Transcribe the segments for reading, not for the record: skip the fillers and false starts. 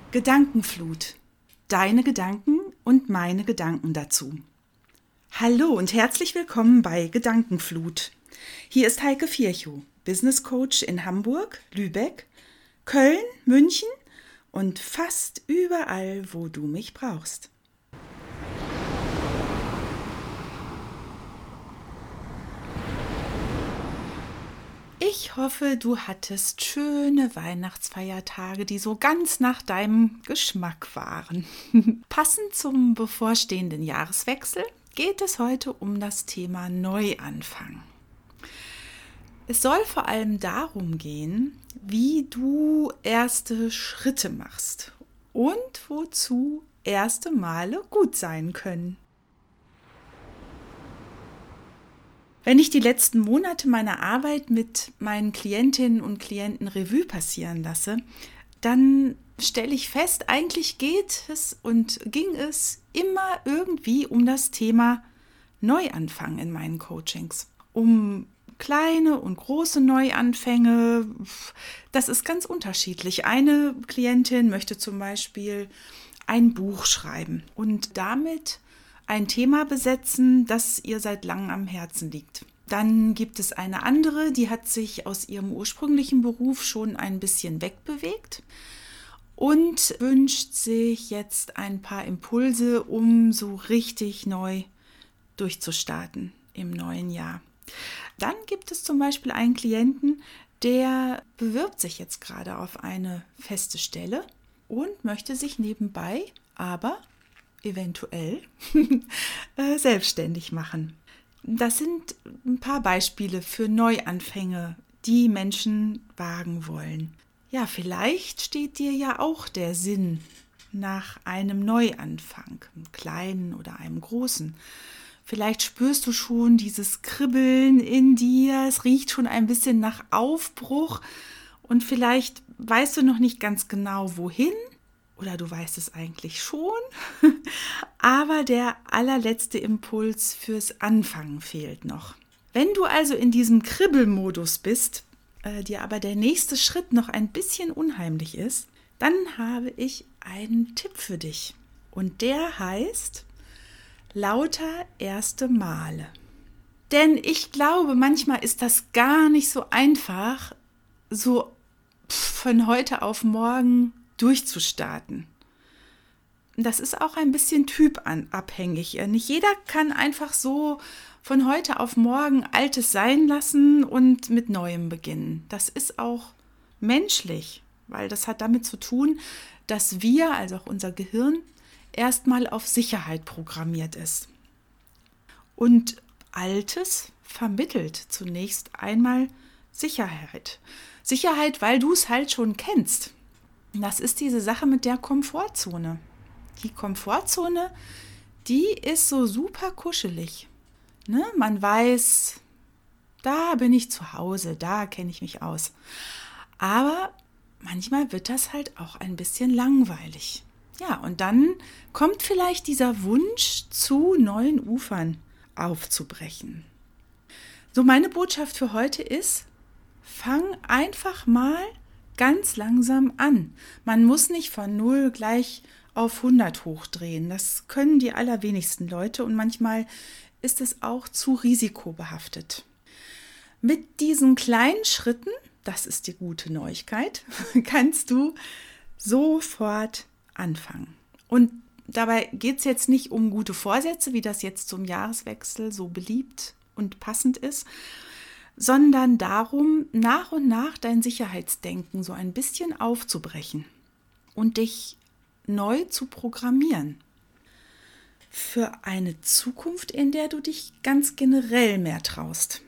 Gedankenflut. Deine Gedanken und meine Gedanken dazu. Hallo und herzlich willkommen bei Gedankenflut. Hier ist Heike Virchow, Business Coach in Hamburg, Lübeck, Köln, München und fast überall, wo du mich brauchst. Ich hoffe, du hattest schöne Weihnachtsfeiertage, die so ganz nach deinem Geschmack waren. Passend zum bevorstehenden Jahreswechsel geht es heute um das Thema Neuanfang. Es soll vor allem darum gehen, wie du erste Schritte machst und wozu erste Male gut sein können. Wenn ich die letzten Monate meiner Arbeit mit meinen Klientinnen und Klienten Revue passieren lasse, dann stelle ich fest, eigentlich ging es immer irgendwie um das Thema Neuanfang in meinen Coachings. Um kleine und große Neuanfänge, das ist ganz unterschiedlich. Eine Klientin möchte zum Beispiel ein Buch schreiben und damit ein Thema besetzen, das ihr seit langem am Herzen liegt. Dann gibt es eine andere, die hat sich aus ihrem ursprünglichen Beruf schon ein bisschen wegbewegt und wünscht sich jetzt ein paar Impulse, um so richtig neu durchzustarten im neuen Jahr. Dann gibt es zum Beispiel einen Klienten, der bewirbt sich jetzt gerade auf eine feste Stelle und möchte sich nebenbei aber eventuell selbstständig machen. Das sind ein paar Beispiele für Neuanfänge, die Menschen wagen wollen. Ja, vielleicht steht dir ja auch der Sinn nach einem Neuanfang, einem kleinen oder einem großen. Vielleicht spürst du schon dieses Kribbeln in dir, es riecht schon ein bisschen nach Aufbruch und vielleicht weißt du noch nicht ganz genau wohin. Oder du weißt es eigentlich schon, aber der allerletzte Impuls fürs Anfangen fehlt noch. Wenn du also in diesem Kribbelmodus bist, dir aber der nächste Schritt noch ein bisschen unheimlich ist, dann habe ich einen Tipp für dich. Und der heißt lauter erste Male. Denn ich glaube, manchmal ist das gar nicht so einfach, so von heute auf morgen durchzustarten. Das ist auch ein bisschen typabhängig. Nicht jeder kann einfach so von heute auf morgen Altes sein lassen und mit Neuem beginnen. Das ist auch menschlich, weil das hat damit zu tun, dass wir, also auch unser Gehirn, erstmal auf Sicherheit programmiert ist. Und Altes vermittelt zunächst einmal Sicherheit. Sicherheit, weil du es halt schon kennst. Das ist diese Sache mit der Komfortzone. Die Komfortzone, die ist so super kuschelig. Ne? Man weiß, da bin ich zu Hause, da kenne ich mich aus. Aber manchmal wird das halt auch ein bisschen langweilig. Ja, und dann kommt vielleicht dieser Wunsch, zu neuen Ufern aufzubrechen. So, meine Botschaft für heute ist, fang einfach mal ganz langsam an. Man muss nicht von 0 gleich auf 100 hochdrehen. Das können die allerwenigsten Leute und manchmal ist es auch zu risikobehaftet. Mit diesen kleinen Schritten, das ist die gute Neuigkeit, kannst du sofort anfangen. Und dabei geht es jetzt nicht um gute Vorsätze, wie das jetzt zum Jahreswechsel so beliebt und passend ist, sondern darum, nach und nach dein Sicherheitsdenken so ein bisschen aufzubrechen und dich neu zu programmieren. Für eine Zukunft, in der du dich ganz generell mehr traust.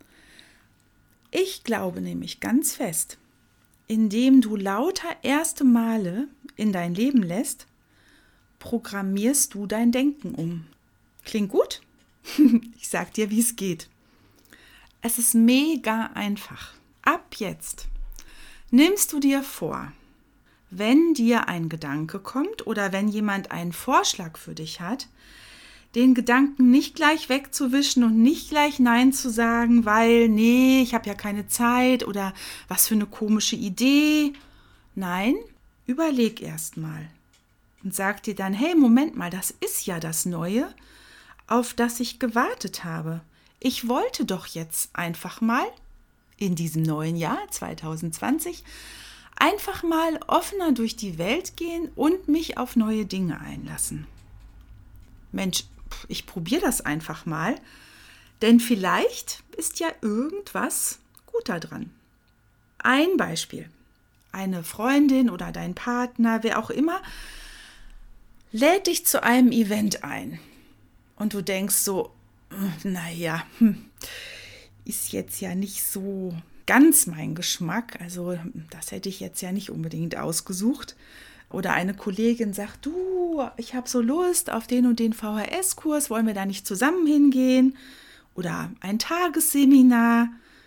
Ich glaube nämlich ganz fest, indem du lauter erste Male in dein Leben lässt, programmierst du dein Denken um. Klingt gut? Ich sag dir, wie es geht. Es ist mega einfach. Ab jetzt nimmst du dir vor, wenn dir ein Gedanke kommt oder wenn jemand einen Vorschlag für dich hat, den Gedanken nicht gleich wegzuwischen und nicht gleich Nein zu sagen, weil, nee, ich habe ja keine Zeit oder was für eine komische Idee. Nein, überleg erst mal und sag dir dann, hey, Moment mal, das ist ja das Neue, auf das ich gewartet habe. Ich wollte doch jetzt einfach mal in diesem neuen Jahr 2020 einfach mal offener durch die Welt gehen und mich auf neue Dinge einlassen. Mensch, ich probiere das einfach mal, denn vielleicht ist ja irgendwas gut daran. Ein Beispiel. Eine Freundin oder dein Partner, wer auch immer, lädt dich zu einem Event ein. Und du denkst so, naja, ist jetzt ja nicht so ganz mein Geschmack. Also das hätte ich jetzt ja nicht unbedingt ausgesucht. Oder eine Kollegin sagt, du, ich habe so Lust auf den und den VHS-Kurs, wollen wir da nicht zusammen hingehen? Oder ein Tagesseminar.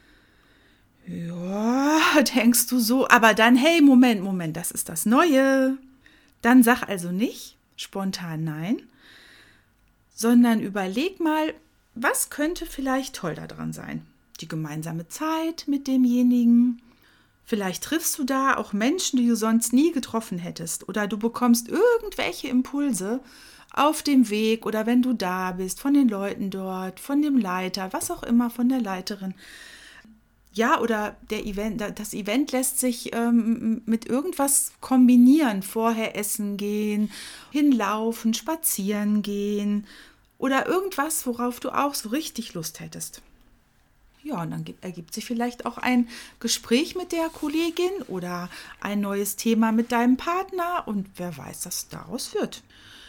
Ja, denkst du so, aber dann, hey, Moment, das ist das Neue. Dann sag also nicht spontan nein, sondern überleg mal, was könnte vielleicht toll daran sein? Die gemeinsame Zeit mit demjenigen. Vielleicht triffst du da auch Menschen, die du sonst nie getroffen hättest. Oder du bekommst irgendwelche Impulse auf dem Weg oder wenn du da bist, von den Leuten dort, von dem Leiter, was auch immer, von der Leiterin. Ja, oder das Event lässt sich mit irgendwas kombinieren. Vorher essen gehen, hinlaufen, spazieren gehen oder irgendwas, worauf du auch so richtig Lust hättest. Ja, und dann ergibt sich vielleicht auch ein Gespräch mit der Kollegin oder ein neues Thema mit deinem Partner und wer weiß, was daraus wird.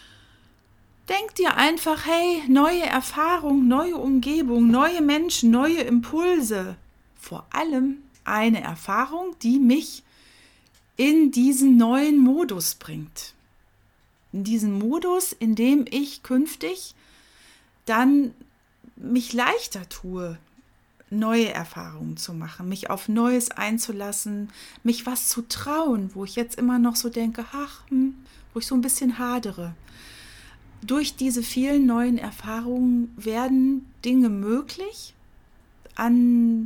Denk dir einfach, hey, neue Erfahrung, neue Umgebung, neue Menschen, neue Impulse. Vor allem eine Erfahrung, die mich in diesen neuen Modus bringt. In diesen Modus, in dem ich künftig dann mich leichter tue, neue Erfahrungen zu machen, mich auf Neues einzulassen, mich was zu trauen, wo ich jetzt immer noch so denke, wo ich so ein bisschen hadere. Durch diese vielen neuen Erfahrungen werden Dinge möglich, an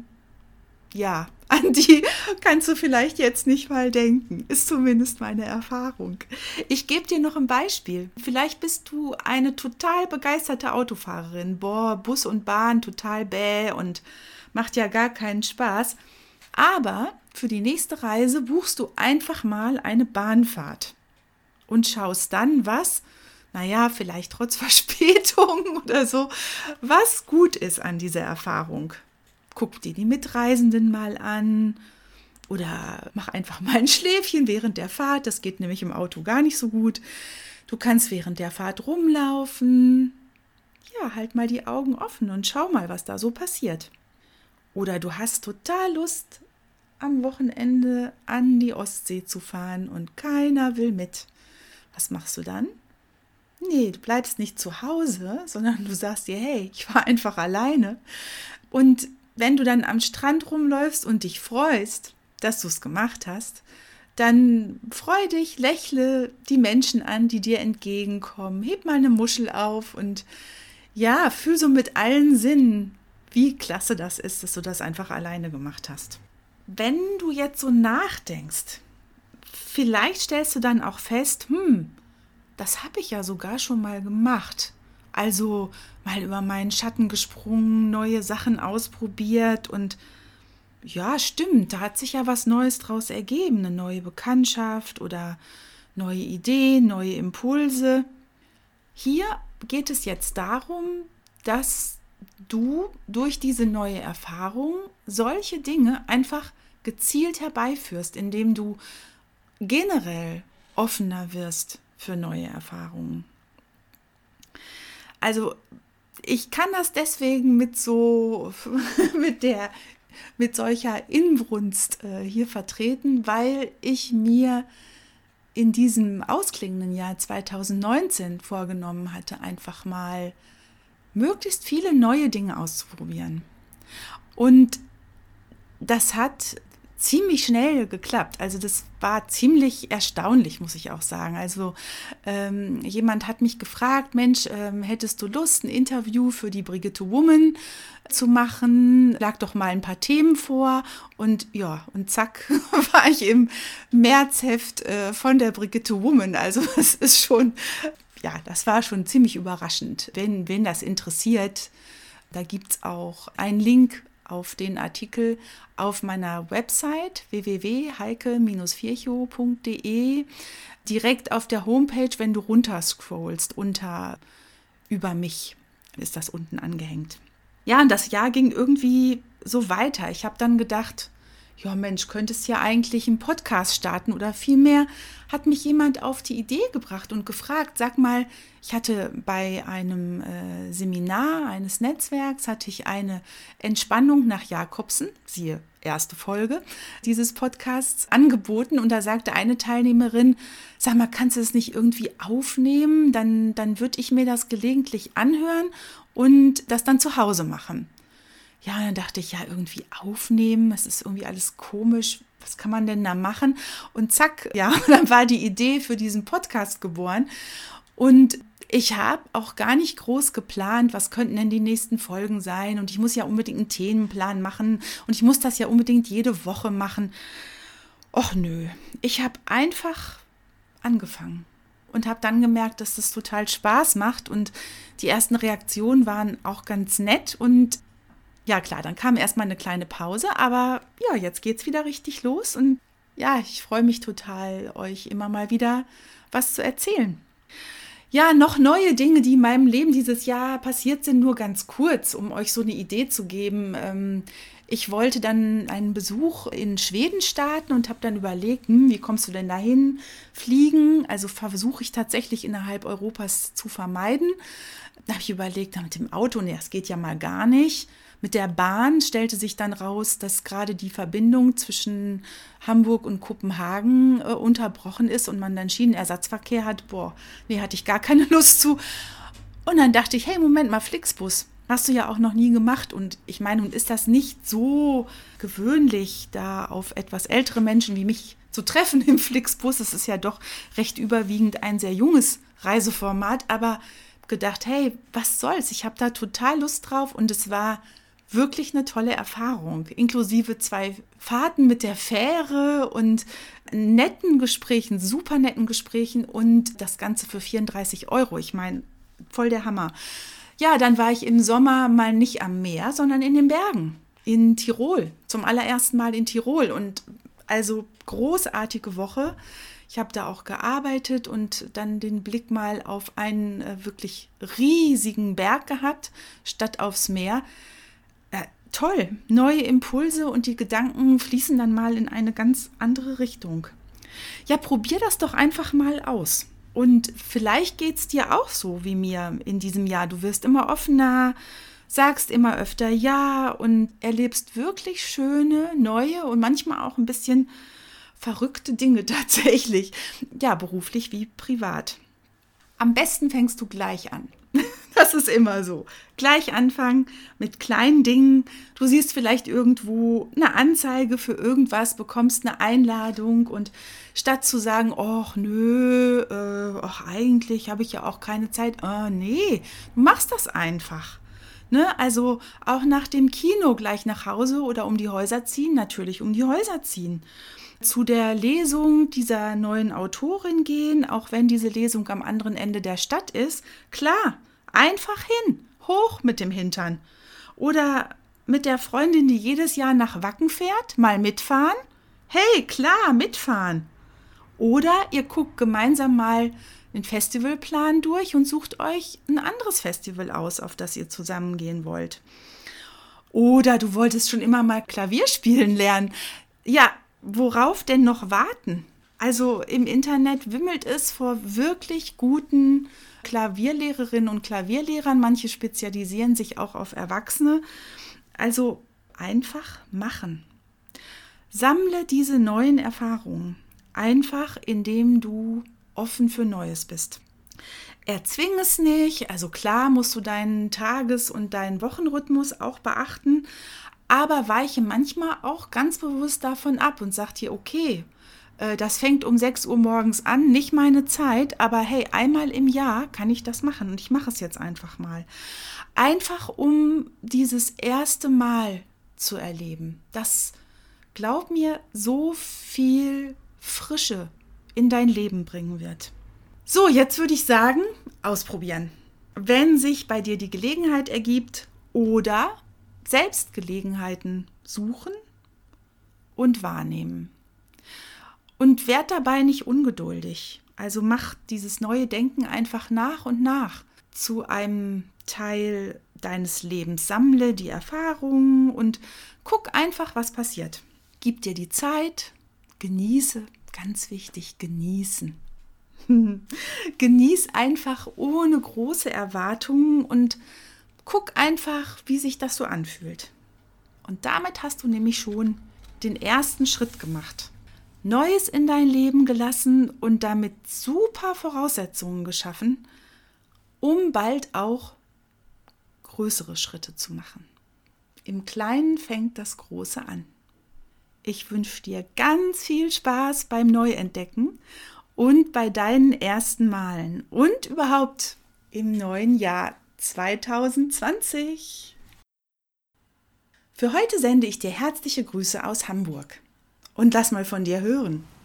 die kannst du vielleicht jetzt nicht mal denken. Ist zumindest meine Erfahrung. Ich gebe dir noch ein Beispiel. Vielleicht bist du eine total begeisterte Autofahrerin. Boah, Bus und Bahn total bäh und macht ja gar keinen Spaß. Aber für die nächste Reise buchst du einfach mal eine Bahnfahrt und schaust dann, vielleicht trotz Verspätung oder so, was gut ist an dieser Erfahrung. Guck dir die Mitreisenden mal an oder mach einfach mal ein Schläfchen während der Fahrt. Das geht nämlich im Auto gar nicht so gut. Du kannst während der Fahrt rumlaufen. Ja, halt mal die Augen offen und schau mal, was da so passiert. Oder du hast total Lust, am Wochenende an die Ostsee zu fahren und keiner will mit. Was machst du dann? Nee, du bleibst nicht zu Hause, sondern du sagst dir, hey, ich war einfach alleine. Und wenn du dann am Strand rumläufst und dich freust, dass du es gemacht hast, dann freu dich, lächle die Menschen an, die dir entgegenkommen. Heb mal eine Muschel auf und ja, fühl so mit allen Sinnen, wie klasse das ist, dass du das einfach alleine gemacht hast. Wenn du jetzt so nachdenkst, vielleicht stellst du dann auch fest, das habe ich ja sogar schon mal gemacht. Also mal über meinen Schatten gesprungen, neue Sachen ausprobiert und ja, stimmt, da hat sich ja was Neues draus ergeben, eine neue Bekanntschaft oder neue Ideen, neue Impulse. Hier geht es jetzt darum, dass du durch diese neue Erfahrung solche Dinge einfach gezielt herbeiführst, indem du generell offener wirst für neue Erfahrungen. Also ich kann das deswegen mit solcher Inbrunst hier vertreten, weil ich mir in diesem ausklingenden Jahr 2019 vorgenommen hatte, einfach mal möglichst viele neue Dinge auszuprobieren. Und das hat ziemlich schnell geklappt. Also das war ziemlich erstaunlich, muss ich auch sagen. Also jemand hat mich gefragt, Mensch, hättest du Lust, ein Interview für die Brigitte Woman zu machen? Lag doch mal ein paar Themen vor. Und ja, und zack, war ich im Märzheft von der Brigitte Woman. Also es ist schon, ja, das war schon ziemlich überraschend. Wen das interessiert, da gibt es auch einen Link auf den Artikel auf meiner Website www.heike-virchow.de, direkt auf der Homepage, wenn du runterscrollst, unter über mich ist das unten angehängt. Ja, und das Jahr ging irgendwie so weiter. Ich habe dann gedacht, ja Mensch, könntest ja eigentlich einen Podcast starten, oder vielmehr hat mich jemand auf die Idee gebracht und gefragt, sag mal, ich hatte bei einem Seminar eines Netzwerks, hatte ich eine Entspannung nach Jakobsen, siehe erste Folge dieses Podcasts, angeboten, und da sagte eine Teilnehmerin, sag mal, kannst du es nicht irgendwie aufnehmen, dann würde ich mir das gelegentlich anhören und das dann zu Hause machen. Ja, dann dachte ich, ja, irgendwie aufnehmen, das ist irgendwie alles komisch, was kann man denn da machen? Und zack, ja, dann war die Idee für diesen Podcast geboren. Und ich habe auch gar nicht groß geplant, was könnten denn die nächsten Folgen sein. Und ich muss ja unbedingt einen Themenplan machen und ich muss das ja unbedingt jede Woche machen. Och nö, ich habe einfach angefangen und habe dann gemerkt, dass das total Spaß macht. Und die ersten Reaktionen waren auch ganz nett. Und ja klar, dann kam erstmal eine kleine Pause, aber ja, jetzt geht's wieder richtig los und ja, ich freue mich total, euch immer mal wieder was zu erzählen. Ja, noch neue Dinge, die in meinem Leben dieses Jahr passiert sind, nur ganz kurz, um euch so eine Idee zu geben. Ich wollte dann einen Besuch in Schweden starten und habe dann überlegt, wie kommst du denn dahin? Fliegen, also versuche ich tatsächlich innerhalb Europas zu vermeiden. Da habe ich überlegt, mit dem Auto, nee, das geht ja mal gar nicht. Mit der Bahn stellte sich dann raus, dass gerade die Verbindung zwischen Hamburg und Kopenhagen unterbrochen ist und man dann Schienenersatzverkehr hat. Nee, hatte ich gar keine Lust zu. Und dann dachte ich, hey, Moment mal, Flixbus, hast du ja auch noch nie gemacht. Und ich meine, nun ist das nicht so gewöhnlich, da auf etwas ältere Menschen wie mich zu treffen im Flixbus. Es ist ja doch recht überwiegend ein sehr junges Reiseformat, aber gedacht, hey, was soll's? Ich habe da total Lust drauf und es war wirklich eine tolle Erfahrung, inklusive 2 Fahrten mit der Fähre und netten Gesprächen, super netten Gesprächen und das Ganze für 34 €. Ich meine, voll der Hammer. Ja, dann war ich im Sommer mal nicht am Meer, sondern in den Bergen, in Tirol, zum allerersten Mal in Tirol und also großartige Woche. Ich habe da auch gearbeitet und dann den Blick mal auf einen wirklich riesigen Berg gehabt, statt aufs Meer. Toll, neue Impulse und die Gedanken fließen dann mal in eine ganz andere Richtung. Ja, probier das doch einfach mal aus. Und vielleicht geht es dir auch so wie mir in diesem Jahr. Du wirst immer offener, sagst immer öfter ja und erlebst wirklich schöne, neue und manchmal auch ein bisschen verrückte Dinge tatsächlich. Ja, beruflich wie privat. Am besten fängst du gleich an. Das ist immer so. Gleich anfangen mit kleinen Dingen. Du siehst vielleicht irgendwo eine Anzeige für irgendwas, bekommst eine Einladung und statt zu sagen, ach nö, eigentlich habe ich ja auch keine Zeit. Nee, du machst das einfach. Ne? Also auch nach dem Kino gleich nach Hause oder um die Häuser ziehen, natürlich um die Häuser ziehen. Zu der Lesung dieser neuen Autorin gehen, auch wenn diese Lesung am anderen Ende der Stadt ist. Klar, einfach hin, hoch mit dem Hintern. Oder mit der Freundin, die jedes Jahr nach Wacken fährt, mal mitfahren. Hey, klar, mitfahren. Oder ihr guckt gemeinsam mal den Festivalplan durch und sucht euch ein anderes Festival aus, auf das ihr zusammen gehen wollt. Oder du wolltest schon immer mal Klavier spielen lernen. Ja, worauf denn noch warten? Also im Internet wimmelt es vor wirklich guten Klavierlehrerinnen und Klavierlehrern. Manche spezialisieren sich auch auf Erwachsene. Also einfach machen. Sammle diese neuen Erfahrungen. Einfach, indem du offen für Neues bist. Erzwing es nicht. Also klar musst du deinen Tages- und deinen Wochenrhythmus auch beachten. aber weiche manchmal auch ganz bewusst davon ab und sage dir, okay, das fängt um 6 Uhr morgens an, nicht meine Zeit, aber hey, einmal im Jahr kann ich das machen und ich mache es jetzt einfach mal. Einfach um dieses erste Mal zu erleben. Das, glaub mir, so viel Frische in dein Leben bringen wird. So, jetzt würde ich sagen, ausprobieren. Wenn sich bei dir die Gelegenheit ergibt oder selbst Gelegenheiten suchen und wahrnehmen. Und werd dabei nicht ungeduldig. Also mach dieses neue Denken einfach nach und nach zu einem Teil deines Lebens. Sammle die Erfahrungen und guck einfach, was passiert. Gib dir die Zeit, genieße, ganz wichtig, genießen. Genieß einfach ohne große Erwartungen und guck einfach, wie sich das so anfühlt. Und damit hast du nämlich schon den ersten Schritt gemacht. Neues in dein Leben gelassen und damit super Voraussetzungen geschaffen, um bald auch größere Schritte zu machen. Im Kleinen fängt das Große an. Ich wünsche dir ganz viel Spaß beim Neuentdecken und bei deinen ersten Malen und überhaupt im neuen Jahr 2020. Für heute sende ich dir herzliche Grüße aus Hamburg und lass mal von dir hören.